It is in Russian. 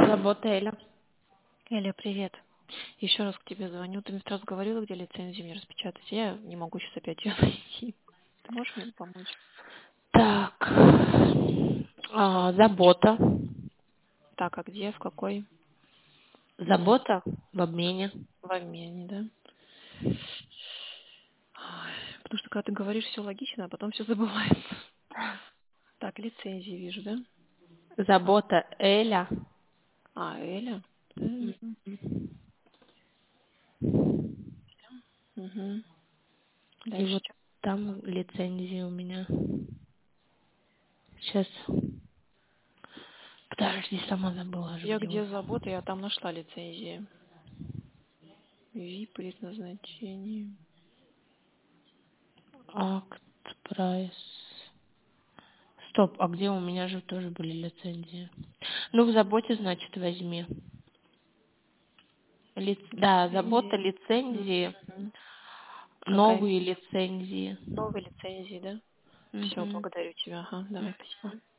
Забота Эля. Эля, привет. Еще раз к тебе звоню. Ты мне сразу говорила, где лицензию мне распечатать. Я не могу сейчас опять ее найти. Ты можешь мне помочь? Так. Забота. Так, а где, в какой? Забота в обмене. В обмене, да? Ой, потому что когда ты говоришь все логично, а потом все забывается. Так, лицензии вижу, да? Забота Эля. Эля? Да. Угу. И Дальше вот что? там лицензии у меня. Сейчас. Подожди, сама забыла аж Я где где он. забота, я там нашла лицензии. VIP, предназначение. Акт, прайс. Стоп, а где у меня же тоже были лицензии? Ну, в заботе, значит, возьми. Да, забота, Лицензии. лицензии, Мгм. Какая? новые лицензии. Новые лицензии, да? Все, Мгм. благодарю тебя. Ага, давай, спасибо.